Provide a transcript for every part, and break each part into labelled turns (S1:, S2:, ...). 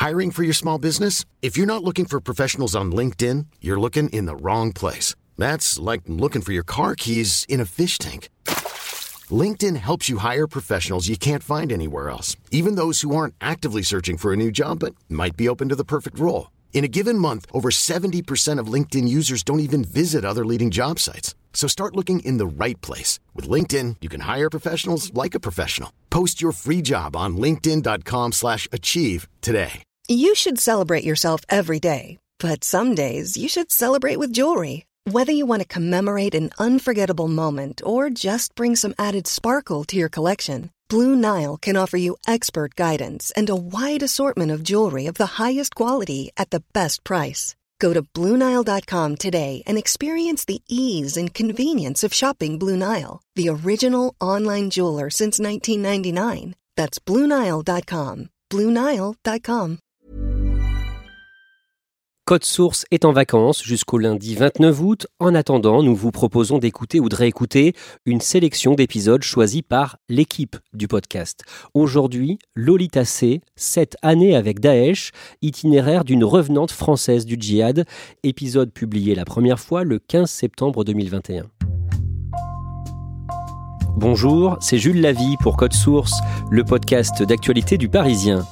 S1: Hiring for your small business? If you're not looking for professionals on LinkedIn, you're looking in the wrong place. That's like looking for your car keys in a fish tank. LinkedIn helps you hire professionals you can't find anywhere else, even those who aren't actively searching for a new job but might be open to the perfect role. In a given month, over 70% of LinkedIn users don't even visit other leading job sites. So start looking in the right place. With LinkedIn, you can hire professionals like a professional. Post your free job on linkedin.com/achieve today.
S2: You should celebrate yourself every day, but some days you should celebrate with jewelry. Whether you want to commemorate an unforgettable moment or just bring some added sparkle to your collection, Blue Nile can offer you expert guidance and a wide assortment of jewelry of the highest quality at the best price. Go to BlueNile.com today and experience the ease and convenience of shopping Blue Nile, the original online jeweler since 1999. That's BlueNile.com. BlueNile.com.
S3: Code Source est en vacances jusqu'au lundi 29 août. En attendant, nous vous proposons d'écouter ou de réécouter une sélection d'épisodes choisis par l'équipe du podcast. Aujourd'hui, Lolita C, 7 années avec Daesh, itinéraire d'une revenante française du djihad, épisode publié la première fois le 15 septembre 2021. Bonjour, c'est Jules Lavie pour Code Source, le podcast d'actualité du Parisien.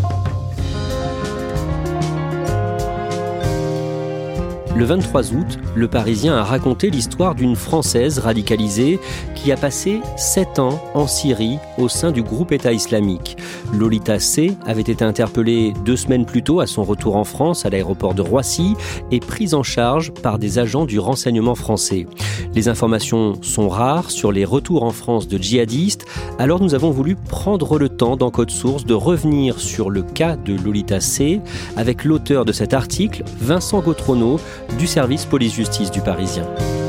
S3: Le 23 août, Le Parisien a raconté l'histoire d'une Française radicalisée qui a passé 7 ans en Syrie au sein du groupe État islamique. Lolita C avait été interpellée 2 semaines plus tôt à son retour en France à l'aéroport de Roissy et prise en charge par des agents du renseignement français. Les informations sont rares sur les retours en France de djihadistes, alors nous avons voulu prendre le temps dans Code Source de revenir sur le cas de Lolita C avec l'auteur de cet article, Vincent Gautrono, du service police-justice du Parisien.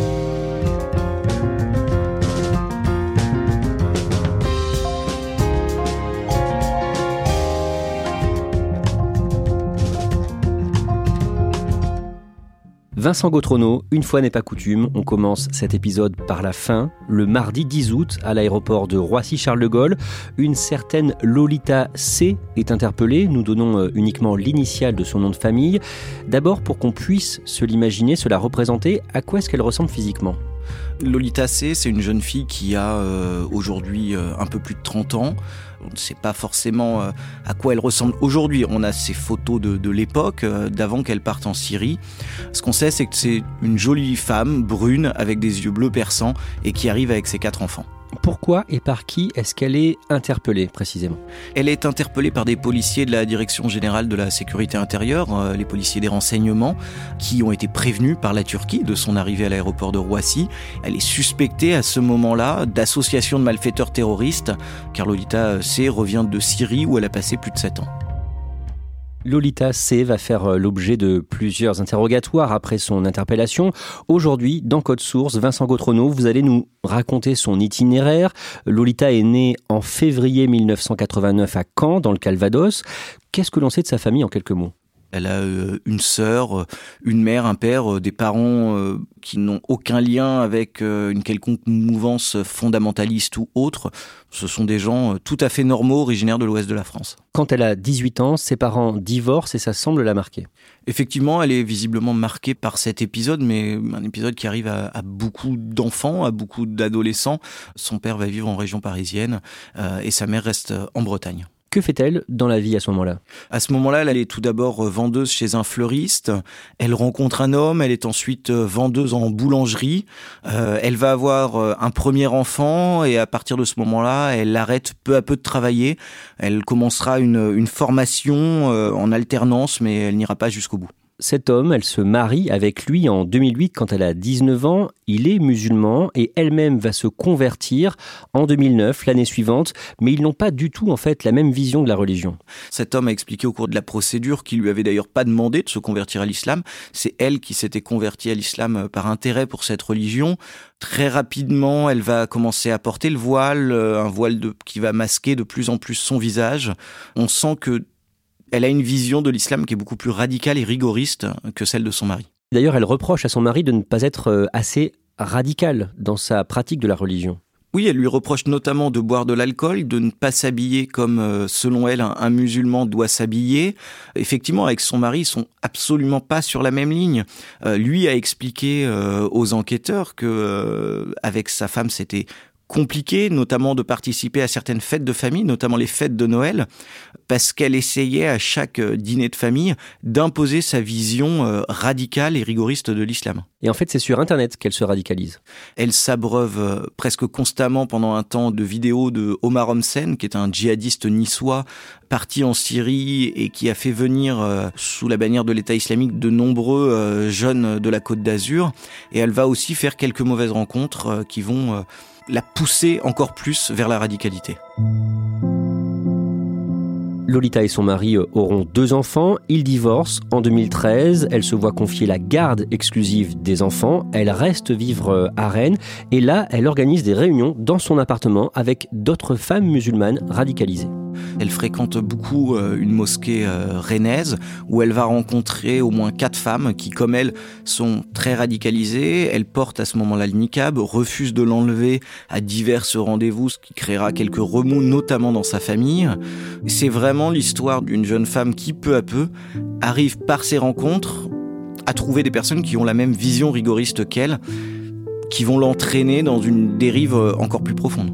S3: Vincent Gautrono, une fois n'est pas coutume, on commence cet épisode par la fin. Le mardi 10 août, à l'aéroport de Roissy-Charles de Gaulle, une certaine Lolita C est interpellée. Nous donnons uniquement l'initiale de son nom de famille. D'abord, pour qu'on puisse se l'imaginer, se la représenter, à quoi est-ce qu'elle ressemble physiquement ?
S4: Lolita C, c'est une jeune fille qui a aujourd'hui un peu plus de 30 ans. On ne sait pas forcément à quoi elle ressemble aujourd'hui. On a ses photos de l'époque, d'avant qu'elle parte en Syrie. Ce qu'on sait, c'est que c'est une jolie femme, brune, avec des yeux bleus perçants, et qui arrive avec ses 4 enfants.
S3: Pourquoi et par qui est-ce qu'elle est interpellée précisément ?
S4: Elle est interpellée par des policiers de la Direction Générale de la Sécurité Intérieure, les policiers des renseignements, qui ont été prévenus par la Turquie de son arrivée à l'aéroport de Roissy. Elle est suspectée à ce moment-là d'association de malfaiteurs terroristes, car Lolita C revient de Syrie où elle a passé plus de 7 ans.
S3: Lolita C va faire l'objet de plusieurs interrogatoires après son interpellation. Aujourd'hui, dans Code Source, Vincent Gautrono, vous allez nous raconter son itinéraire. Lolita est née en février 1989 à Caen, dans le Calvados. Qu'est-ce que l'on sait de sa famille en quelques mots ?
S4: Elle a une sœur, une mère, un père, des parents qui n'ont aucun lien avec une quelconque mouvance fondamentaliste ou autre. Ce sont des gens tout à fait normaux, originaires de l'ouest de la France.
S3: Quand elle a 18 ans, ses parents divorcent et ça semble la marquer.
S4: Effectivement, elle est visiblement marquée par cet épisode, mais un épisode qui arrive à beaucoup d'enfants, à beaucoup d'adolescents. Son père va vivre en région parisienne et sa mère reste en Bretagne.
S3: Que fait-elle dans la vie à ce moment-là ?
S4: À ce moment-là, elle est tout d'abord vendeuse chez un fleuriste. Elle rencontre un homme. Elle est ensuite vendeuse en boulangerie. Elle va avoir un premier enfant et à partir de ce moment-là, elle arrête peu à peu de travailler. Elle commencera une formation en alternance, mais elle n'ira pas jusqu'au bout.
S3: Cet homme, elle se marie avec lui en 2008 quand elle a 19 ans. Il est musulman et elle-même va se convertir en 2009, l'année suivante. Mais ils n'ont pas du tout en fait la même vision de la religion.
S4: Cet homme a expliqué au cours de la procédure qu'il lui avait d'ailleurs pas demandé de se convertir à l'islam. C'est elle qui s'était convertie à l'islam par intérêt pour cette religion. Très rapidement, elle va commencer à porter le voile, un voile qui va masquer de plus en plus son visage. On sent que elle a une vision de l'islam qui est beaucoup plus radicale et rigoriste que celle de son mari.
S3: D'ailleurs, elle reproche à son mari de ne pas être assez radical dans sa pratique de la religion.
S4: Oui, elle lui reproche notamment de boire de l'alcool, de ne pas s'habiller comme, selon elle, un musulman doit s'habiller. Effectivement, avec son mari, ils sont absolument pas sur la même ligne. Lui a expliqué aux enquêteurs que avec sa femme, c'était compliqué, notamment de participer à certaines fêtes de famille, notamment les fêtes de Noël, parce qu'elle essayait à chaque dîner de famille d'imposer sa vision radicale et rigoriste de l'islam.
S3: Et en fait, c'est sur Internet qu'elle se radicalise.
S4: Elle s'abreuve presque constamment pendant un temps de vidéos de Omar Homsen, qui est un djihadiste niçois, parti en Syrie et qui a fait venir, sous la bannière de l'État islamique, de nombreux jeunes de la Côte d'Azur. Et elle va aussi faire quelques mauvaises rencontres qui vont la pousser encore plus vers la radicalité.
S3: Lolita et son mari auront 2 enfants. Ils divorcent en 2013. Elle se voit confier la garde exclusive des enfants. Elle reste vivre à Rennes. Et là, elle organise des réunions dans son appartement avec d'autres femmes musulmanes radicalisées.
S4: Elle fréquente beaucoup une mosquée rennaise où elle va rencontrer au moins 4 femmes qui, comme elle, sont très radicalisées. Elle porte à ce moment-là le niqab, refuse de l'enlever à divers rendez-vous, ce qui créera quelques remous, notamment dans sa famille. C'est vraiment l'histoire d'une jeune femme qui, peu à peu, arrive par ses rencontres à trouver des personnes qui ont la même vision rigoriste qu'elle, qui vont l'entraîner dans une dérive encore plus profonde.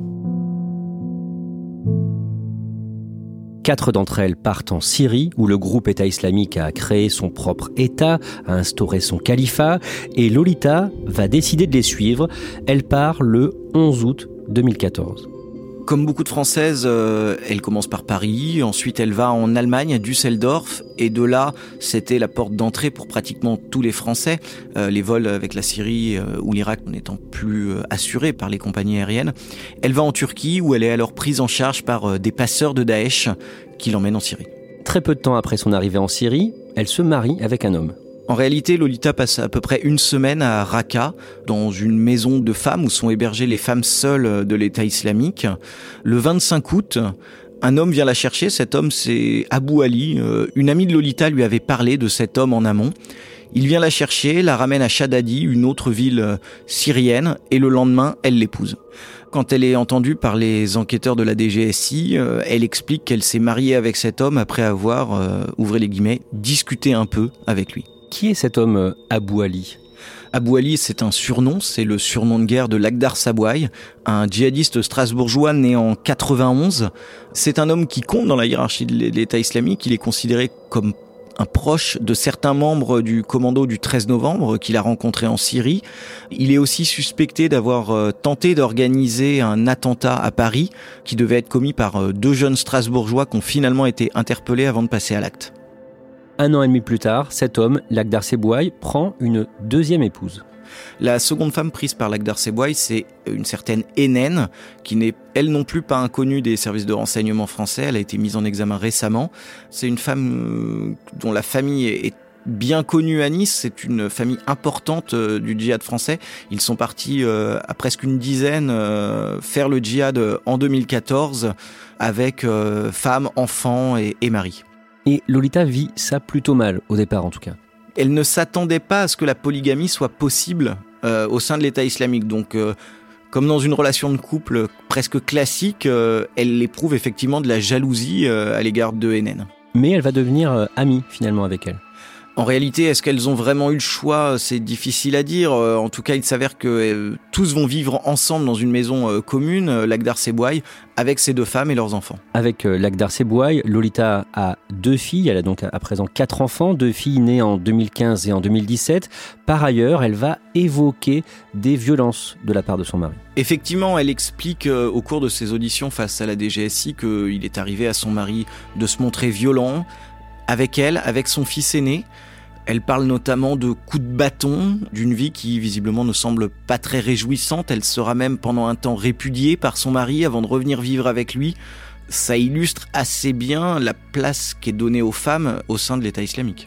S3: 4 d'entre elles partent en Syrie, où le groupe État islamique a créé son propre État, a instauré son califat, et Lolita va décider de les suivre. Elle part le 11 août 2014.
S4: Comme beaucoup de Françaises, elle commence par Paris, ensuite elle va en Allemagne, à Düsseldorf, et de là, c'était la porte d'entrée pour pratiquement tous les Français, les vols avec la Syrie ou l'Irak n'étant plus assurés par les compagnies aériennes. Elle va en Turquie, où elle est alors prise en charge par des passeurs de Daesh qui l'emmènent en Syrie.
S3: Très peu de temps après son arrivée en Syrie, elle se marie avec un homme.
S4: En réalité, Lolita passe à peu près 1 semaine à Raqqa, dans une maison de femmes où sont hébergées les femmes seules de l'État islamique. Le 25 août, un homme vient la chercher. Cet homme, c'est Abou Ali. Une amie de Lolita lui avait parlé de cet homme en amont. Il vient la chercher, la ramène à Shadadi, une autre ville syrienne, et le lendemain, elle l'épouse. Quand elle est entendue par les enquêteurs de la DGSI, elle explique qu'elle s'est mariée avec cet homme après avoir, ouvrez les guillemets, discuté un peu avec lui.
S3: Qui est cet homme Abou Ali ?
S4: Abou Ali, c'est un surnom, c'est le surnom de guerre de Lakhdar Sabouai, un djihadiste strasbourgeois né en 91. C'est un homme qui compte dans la hiérarchie de l'État islamique. Il est considéré comme un proche de certains membres du commando du 13 novembre qu'il a rencontré en Syrie. Il est aussi suspecté d'avoir tenté d'organiser un attentat à Paris qui devait être commis par 2 jeunes strasbourgeois qui ont finalement été interpellés avant de passer à l'acte.
S3: 1 an et demi plus tard, cet homme, Lakhdar Sabouai, prend une 2e épouse.
S4: La seconde femme prise par Lakhdar Sabouai, c'est une certaine Hénène, qui n'est elle non plus pas inconnue des services de renseignement français. Elle a été mise en examen récemment. C'est une femme dont la famille est bien connue à Nice. C'est une famille importante du djihad français. Ils sont partis à presque une dizaine faire le djihad en 2014 avec femmes, enfants et maris.
S3: Et Lolita vit ça plutôt mal, au départ en tout cas.
S4: Elle ne s'attendait pas à ce que la polygamie soit possible au sein de l'État islamique. Donc, comme dans une relation de couple presque classique, elle éprouve effectivement de la jalousie à l'égard de Hénène.
S3: Mais elle va devenir amie finalement avec elle.
S4: En réalité, est-ce qu'elles ont vraiment eu le choix ? C'est difficile à dire. En tout cas, il s'avère que tous vont vivre ensemble dans une maison commune, Lakhdar Sabouai, avec ces 2 femmes et leurs enfants.
S3: Avec Lakhdar Sabouai, Lolita a 2 filles. Elle a donc à présent 4 enfants, 2 filles nées en 2015 et en 2017. Par ailleurs, elle va évoquer des violences de la part de son mari.
S4: Effectivement, elle explique au cours de ses auditions face à la DGSI qu'il est arrivé à son mari de se montrer violent avec elle, avec son fils aîné. Elle parle notamment de coups de bâton, d'une vie qui visiblement ne semble pas très réjouissante. Elle sera même pendant un temps répudiée par son mari avant de revenir vivre avec lui. Ça illustre assez bien la place qui est donnée aux femmes au sein de l'État islamique.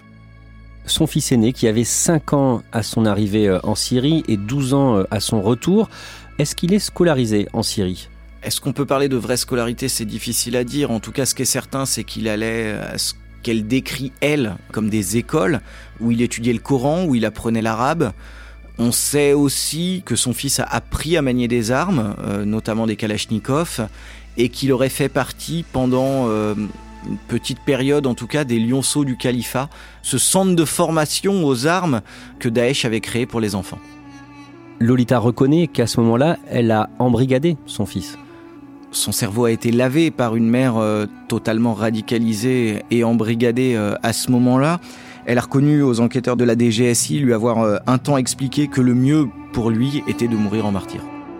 S3: Son fils aîné, qui avait 5 ans à son arrivée en Syrie et 12 ans à son retour, est-ce qu'il est scolarisé en Syrie ?
S4: Est-ce qu'on peut parler de vraie scolarité ? C'est difficile à dire. En tout cas, ce qui est certain, c'est qu'il allait à ce qu'elle décrit, elle, comme des écoles où il étudiait le Coran, où il apprenait l'arabe, On sait aussi que son fils a appris à manier des armes, notamment des kalachnikovs, et qu'il aurait fait partie pendant une petite période, en tout cas, des lionceaux du califat, ce centre de formation aux armes que Daesh avait créé pour les enfants.
S3: Lolita reconnaît qu'à ce moment-là, elle a embrigadé son fils.
S4: Son cerveau a été lavé par une mère totalement radicalisée et embrigadée à ce moment-là. Elle a reconnu aux enquêteurs de la DGSI lui avoir un temps expliqué que le mieux pour lui était de mourir en martyr.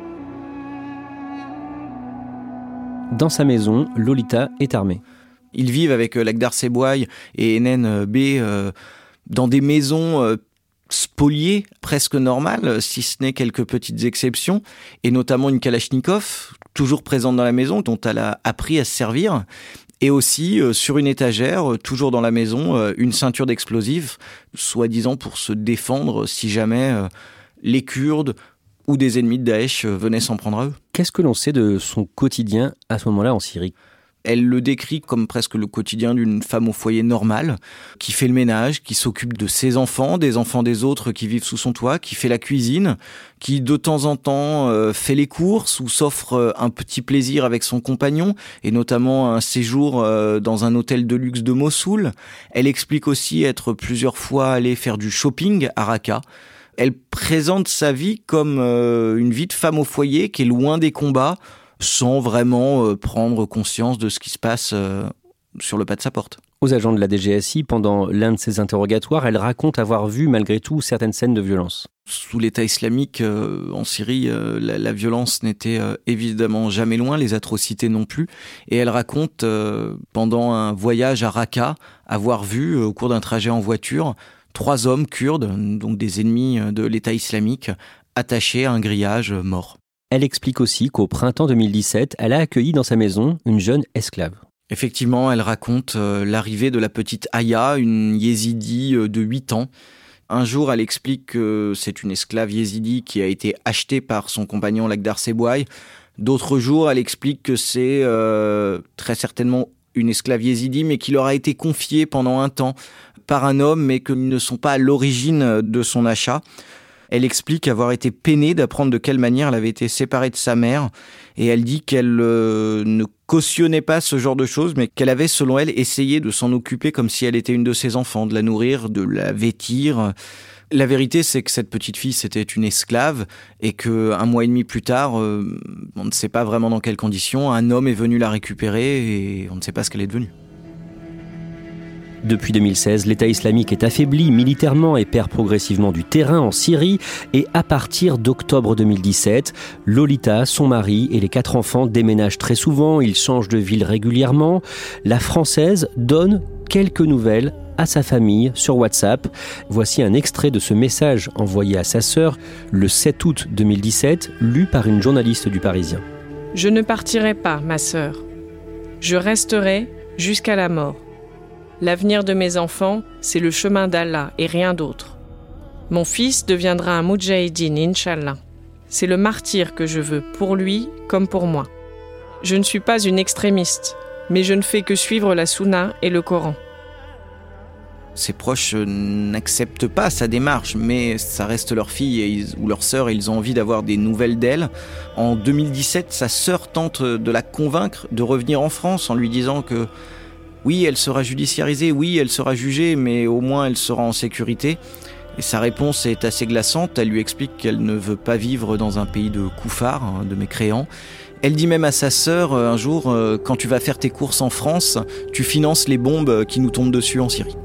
S3: Dans sa maison, Lolita est armée.
S4: Ils vivent avec Lakhdar Sebouaï et Henen B dans des maisons spoliées, presque normales, si ce n'est quelques petites exceptions, et notamment une Kalachnikov, toujours présente dans la maison, dont elle a appris à se servir. Et aussi, sur une étagère, toujours dans la maison, une ceinture d'explosifs, soi-disant pour se défendre si jamais les Kurdes ou des ennemis de Daesh venaient s'en prendre à eux.
S3: Qu'est-ce que l'on sait de son quotidien à ce moment-là en Syrie ?
S4: Elle le décrit comme presque le quotidien d'une femme au foyer normale, qui fait le ménage, qui s'occupe de ses enfants, des enfants des autres qui vivent sous son toit, qui fait la cuisine, qui de temps en temps fait les courses ou s'offre un petit plaisir avec son compagnon, et notamment un séjour dans un hôtel de luxe de Mossoul. Elle explique aussi être plusieurs fois allée faire du shopping à Raqqa. Elle présente sa vie comme une vie de femme au foyer qui est loin des combats, sans vraiment prendre conscience de ce qui se passe sur le pas de sa porte.
S3: Aux agents de la DGSI, pendant l'un de ses interrogatoires, elle raconte avoir vu malgré tout certaines scènes de violence.
S4: Sous l'État islamique en Syrie, la violence n'était évidemment jamais loin, les atrocités non plus. Et elle raconte, pendant un voyage à Raqqa, avoir vu, au cours d'un trajet en voiture, 3 hommes kurdes, donc des ennemis de l'État islamique, attachés à un grillage, morts.
S3: Elle explique aussi qu'au printemps 2017, elle a accueilli dans sa maison une jeune esclave.
S4: Effectivement, elle raconte l'arrivée de la petite Aya, une yézidi de 8 ans. Un jour, elle explique que c'est une esclave yézidi qui a été achetée par son compagnon Lakhdar Sebouaï. D'autres jours, elle explique que c'est très certainement une esclave yézidi, mais qui leur a été confiée pendant un temps par un homme, mais qu'ils ne sont pas à l'origine de son achat. Elle explique avoir été peinée d'apprendre de quelle manière elle avait été séparée de sa mère. Et elle dit qu'elle ne cautionnait pas ce genre de choses, mais qu'elle avait, selon elle, essayé de s'en occuper comme si elle était une de ses enfants, de la nourrir, de la vêtir. La vérité, c'est que cette petite fille, c'était une esclave et qu'un mois et demi plus tard, on ne sait pas vraiment dans quelles conditions, un homme est venu la récupérer et on ne sait pas ce qu'elle est devenue.
S3: Depuis 2016, l'État islamique est affaibli militairement et perd progressivement du terrain en Syrie. Et à partir d'octobre 2017, Lolita, son mari et les 4 enfants déménagent très souvent. Ils changent de ville régulièrement. La Française donne quelques nouvelles à sa famille sur WhatsApp. Voici un extrait de ce message envoyé à sa sœur le 7 août 2017, lu par une journaliste du Parisien.
S5: « Je ne partirai pas, ma sœur. Je resterai jusqu'à la mort. L'avenir de mes enfants, c'est le chemin d'Allah et rien d'autre. Mon fils deviendra un moudjahidine, Inch'Allah. C'est le martyr que je veux, pour lui comme pour moi. Je ne suis pas une extrémiste, mais je ne fais que suivre la Sunna et le Coran. »
S4: Ses proches n'acceptent pas sa démarche, mais ça reste leur fille ou leur sœur et ils ont envie d'avoir des nouvelles d'elle. En 2017, sa sœur tente de la convaincre de revenir en France en lui disant que oui, elle sera judiciarisée, oui, elle sera jugée, mais au moins elle sera en sécurité. Et sa réponse est assez glaçante. Elle lui explique qu'elle ne veut pas vivre dans un pays de koufars, de mécréants. Elle dit même à sa sœur un jour, quand tu vas faire tes courses en France, tu finances les bombes qui nous tombent dessus en Syrie.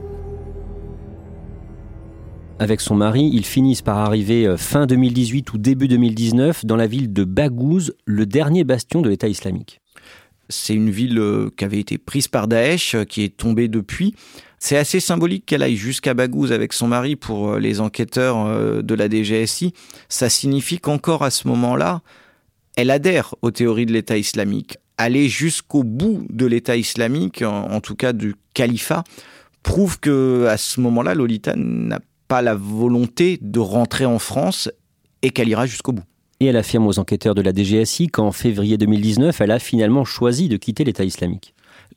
S3: Avec son mari, ils finissent par arriver fin 2018 ou début 2019 dans la ville de Baghouz, le dernier bastion de l'État islamique.
S4: C'est une ville qui avait été prise par Daesh, qui est tombée depuis. C'est assez symbolique qu'elle aille jusqu'à Baghouz avec son mari pour les enquêteurs de la DGSI. Ça signifie qu'encore à ce moment-là, elle adhère aux théories de l'État islamique. Aller jusqu'au bout de l'État islamique, en tout cas du califat, prouve qu'à ce moment-là, Lolita n'a pas la volonté de rentrer en France et qu'elle ira jusqu'au bout.
S3: Et elle affirme aux enquêteurs de la DGSI qu'en février 2019, elle a finalement choisi de quitter l'État islamique.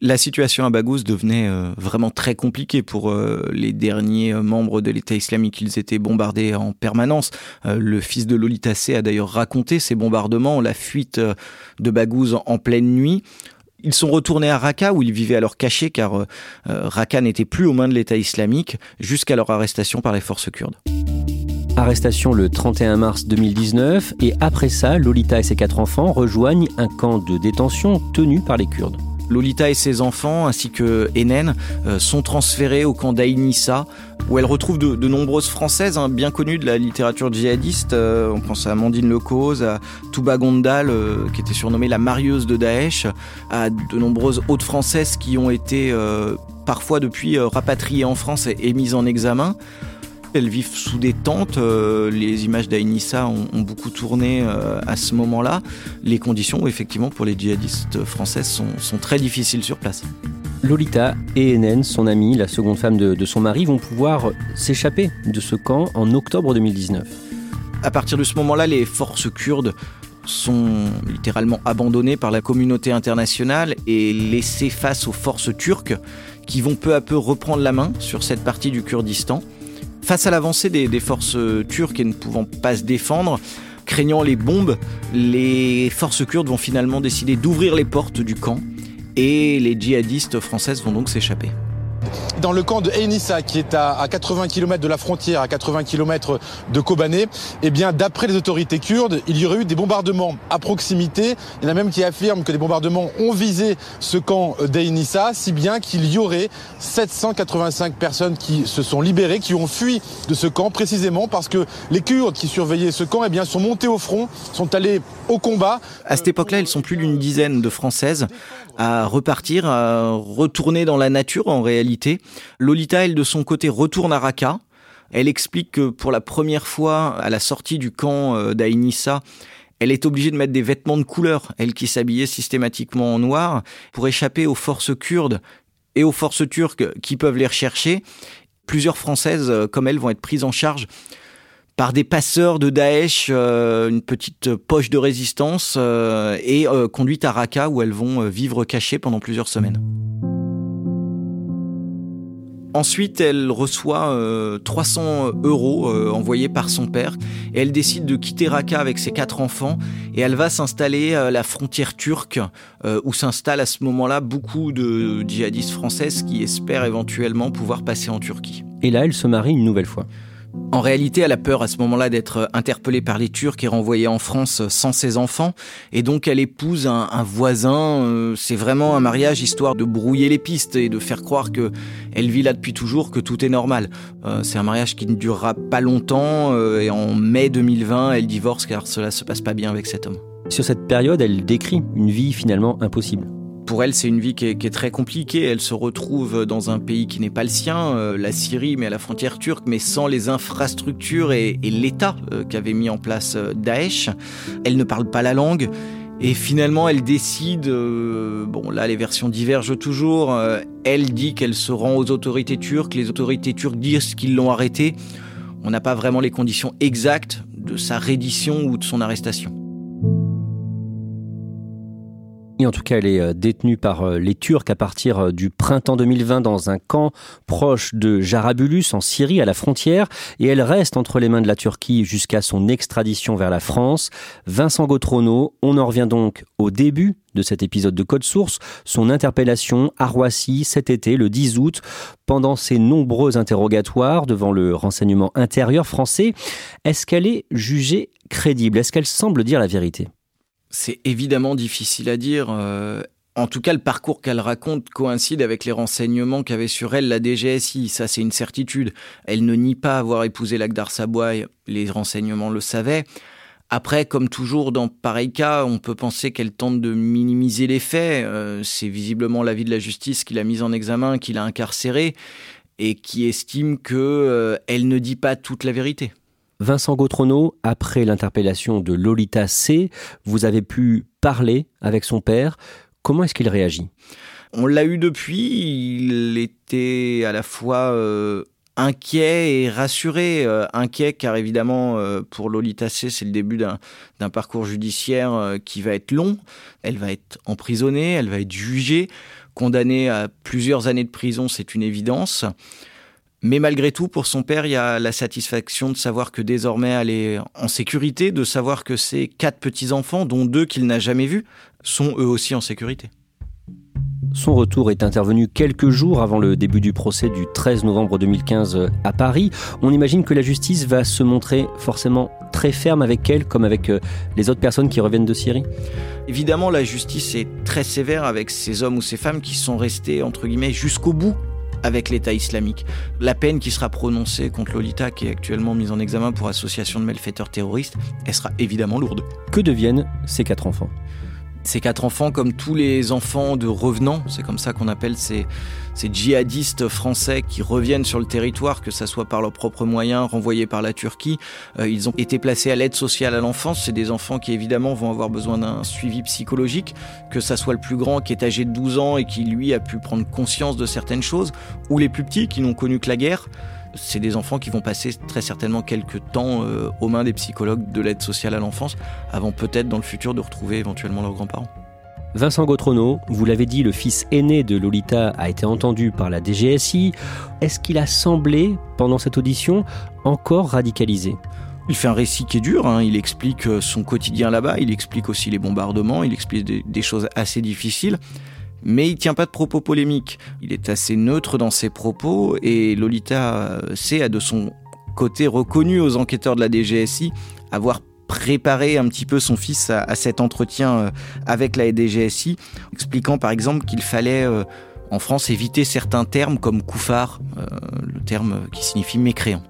S4: La situation à Baghouz devenait vraiment très compliquée pour les derniers membres de l'État islamique. Ils étaient bombardés en permanence. Le fils de Lolita C a d'ailleurs raconté ces bombardements, la fuite de Baghouz en pleine nuit. Ils sont retournés à Raqqa où ils vivaient alors cachés car Raqqa n'était plus aux mains de l'État islamique jusqu'à leur arrestation par les forces kurdes.
S3: Arrestation le 31 mars 2019 et après ça, Lolita et ses 4 enfants rejoignent un camp de détention tenu par les Kurdes.
S4: Lolita et ses enfants, ainsi que Enen, sont transférés au camp d'Ain Issa, où elle retrouve de nombreuses Françaises bien connues de la littérature djihadiste. On pense à Amandine Lecause, à Touba Gondal, qui était surnommée la marieuse de Daesh, à de nombreuses autres Françaises qui ont été parfois depuis rapatriées en France et mises en examen. Elles vivent sous des tentes, les images d'Ain Issa ont beaucoup tourné à ce moment-là. Les conditions, effectivement, pour les djihadistes françaises sont très difficiles sur place.
S3: Lolita et Enen, son amie, la seconde femme de son mari, vont pouvoir s'échapper de ce camp en octobre 2019.
S4: À partir de ce moment-là, les forces kurdes sont littéralement abandonnées par la communauté internationale et laissées face aux forces turques qui vont peu à peu reprendre la main sur cette partie du Kurdistan. Face à l'avancée des forces turques et ne pouvant pas se défendre, craignant les bombes, les forces kurdes vont finalement décider d'ouvrir les portes du camp et les djihadistes françaises vont donc s'échapper.
S6: Dans le camp de Ain Issa, qui est à 80 km de la frontière, à 80 km de Kobané, eh bien, d'après les autorités kurdes, il y aurait eu des bombardements à proximité. Il y en a même qui affirment que des bombardements ont visé ce camp d'Ain Issa, si bien qu'il y aurait 785 personnes qui se sont libérées, qui ont fui de ce camp, précisément parce que les Kurdes qui surveillaient ce camp, eh bien, sont montés au front, sont allés au combat.
S4: À cette époque-là, ils sont plus d'une dizaine de Françaises à repartir, à retourner dans la nature en réalité. Lolita, elle, de son côté, retourne à Raqqa. Elle explique que pour la première fois, à la sortie du camp d'Ain Issa, elle est obligée de mettre des vêtements de couleur, elle qui s'habillait systématiquement en noir, pour échapper aux forces kurdes et aux forces turques qui peuvent les rechercher. Plusieurs Françaises, comme elle, vont être prises en charge par des passeurs de Daesh, une petite poche de résistance, et conduites à Raqqa où elles vont vivre cachées pendant plusieurs semaines. Ensuite, elle reçoit 300 € envoyés par son père et elle décide de quitter Raqqa avec ses 4 enfants et elle va s'installer à la frontière turque où s'installent à ce moment-là beaucoup de djihadistes françaises qui espèrent éventuellement pouvoir passer en Turquie.
S3: Et là, elle se marie une nouvelle fois.
S4: En réalité, elle a peur à ce moment-là d'être interpellée par les Turcs et renvoyée en France sans ses enfants. Et donc, elle épouse un voisin. C'est vraiment un mariage histoire de brouiller les pistes et de faire croire qu'elle vit là depuis toujours, que tout est normal. C'est un mariage qui ne durera pas longtemps. Et en mai 2020, elle divorce car cela se passe pas bien avec cet homme.
S3: Sur cette période, elle décrit une vie finalement impossible.
S4: Pour elle, c'est une vie qui est très compliquée. Elle se retrouve dans un pays qui n'est pas le sien, la Syrie, mais à la frontière turque, mais sans les infrastructures et l'État qu'avait mis en place Daesh. Elle ne parle pas la langue. Et finalement, elle décide, bon là les versions divergent toujours, elle dit qu'elle se rend aux autorités turques, les autorités turques disent qu'ils l'ont arrêtée. On n'a pas vraiment les conditions exactes de sa reddition ou de son arrestation.
S3: Et en tout cas, elle est détenue par les Turcs à partir du printemps 2020 dans un camp proche de Jarabulus en Syrie, à la frontière. Et elle reste entre les mains de la Turquie jusqu'à son extradition vers la France. Vincent Gautrono, on en revient donc au début de cet épisode de Code Source, son interpellation à Roissy cet été, le 10 août, pendant ses nombreux interrogatoires devant le renseignement intérieur français. Est-ce qu'elle est jugée crédible ? Est-ce qu'elle semble dire la vérité ?
S4: C'est évidemment difficile à dire. En tout cas, le parcours qu'elle raconte coïncide avec les renseignements qu'avait sur elle la DGSI. Ça, c'est une certitude. Elle ne nie pas avoir épousé Lakhdar Sabouai. Les renseignements le savaient. Après, comme toujours dans pareil cas, on peut penser qu'elle tente de minimiser les faits. C'est visiblement l'avis de la justice qui l'a mise en examen, qui l'a incarcérée et qui estime qu'elle ne dit pas toute la vérité.
S3: Vincent Gautrono, après l'interpellation de Lolita C, vous avez pu parler avec son père. Comment est-ce qu'il réagit ?
S4: On l'a eu depuis. Il était à la fois inquiet et rassuré. Inquiet car évidemment, pour Lolita C, c'est le début d'un parcours judiciaire qui va être long. Elle va être emprisonnée, elle va être jugée condamnée à plusieurs années de prison, c'est une évidence. Mais malgré tout, pour son père, il y a la satisfaction de savoir que désormais elle est en sécurité, de savoir que ses 4 petits-enfants, dont 2 qu'il n'a jamais vus, sont eux aussi en sécurité.
S3: Son retour est intervenu quelques jours avant le début du procès du 13 novembre 2015 à Paris. On imagine que la justice va se montrer forcément très ferme avec elle, comme avec les autres personnes qui reviennent de Syrie.
S4: Évidemment, la justice est très sévère avec ces hommes ou ces femmes qui sont restés, entre guillemets, jusqu'au bout avec l'État islamique. La peine qui sera prononcée contre Lolita, qui est actuellement mise en examen pour association de malfaiteurs terroristes, elle sera évidemment lourde.
S3: Que deviennent ces 4 enfants ?
S4: Ces 4 enfants, comme tous les enfants de revenants, c'est comme ça qu'on appelle ces djihadistes français qui reviennent sur le territoire, que ça soit par leurs propres moyens, renvoyés par la Turquie. Ils ont été placés à l'aide sociale à l'enfance. C'est des enfants qui, évidemment, vont avoir besoin d'un suivi psychologique, que ça soit le plus grand qui est âgé de 12 ans et qui, lui, a pu prendre conscience de certaines choses, ou les plus petits qui n'ont connu que la guerre. C'est des enfants qui vont passer très certainement quelques temps aux mains des psychologues de l'aide sociale à l'enfance, avant peut-être dans le futur de retrouver éventuellement leurs grands-parents.
S3: Vincent Gautrono, vous l'avez dit, le fils aîné de Lolita a été entendu par la DGSI. Est-ce qu'il a semblé, pendant cette audition, encore radicalisé ?
S4: Il fait un récit qui est dur, il explique son quotidien là-bas, il explique aussi les bombardements, il explique des choses assez difficiles. Mais il ne tient pas de propos polémiques. Il est assez neutre dans ses propos et Lolita a de son côté reconnu aux enquêteurs de la DGSI avoir préparé un petit peu son fils à cet entretien avec la DGSI, expliquant par exemple qu'il fallait en France éviter certains termes comme koufar, le terme qui signifie mécréant.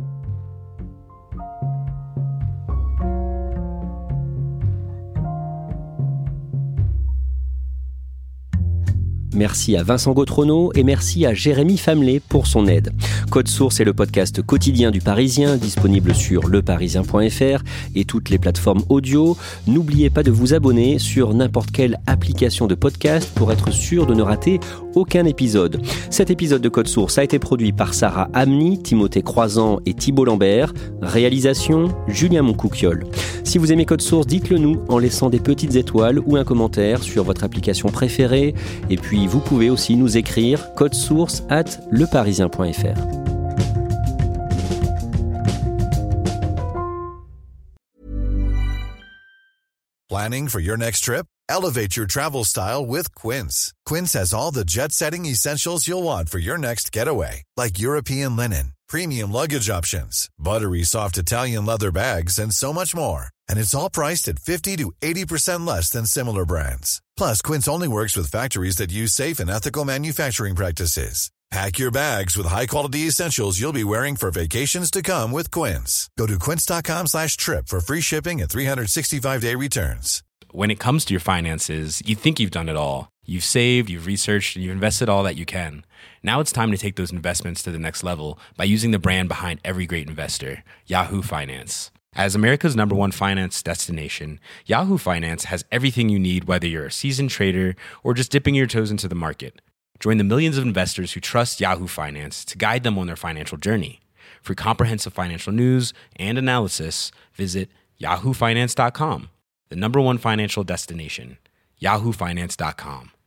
S3: Merci à Vincent Gautrono et merci à Jérémy Famelé pour son aide. Code Source est le podcast quotidien du Parisien, disponible sur leparisien.fr et toutes les plateformes audio. N'oubliez pas de vous abonner sur n'importe quelle application de podcast pour être sûr de ne rater aucun épisode. Cet épisode de Code Source a été produit par Sarah Amni, Timothée Croizan et Thibault Lambert. Réalisation, Julien Moncouquiol. Si vous aimez Code Source, dites-le nous en laissant des petites étoiles ou un commentaire sur votre application préférée. Et puis, vous pouvez aussi nous écrire codesource@leparisien.fr.
S7: Planning for your next trip? Elevate your travel style with Quince. Quince has all the jet-setting essentials you'll want for your next getaway, like European linen, premium luggage options, buttery soft Italian leather bags, and so much more. And it's all priced at 50 to 80% less than similar brands. Plus, Quince only works with factories that use safe and ethical manufacturing practices. Pack your bags with high-quality essentials you'll be wearing for vacations to come with Quince. Go to quince.com/trip for free shipping and 365-day returns.
S8: When it comes to your finances, you think you've done it all. You've saved, you've researched, and you've invested all that you can. Now it's time to take those investments to the next level by using the brand behind every great investor, Yahoo Finance. As America's #1 finance destination, Yahoo Finance has everything you need, whether you're a seasoned trader or just dipping your toes into the market. Join the millions of investors who trust Yahoo Finance to guide them on their financial journey. For comprehensive financial news and analysis, visit yahoofinance.com, the #1 financial destination, yahoofinance.com.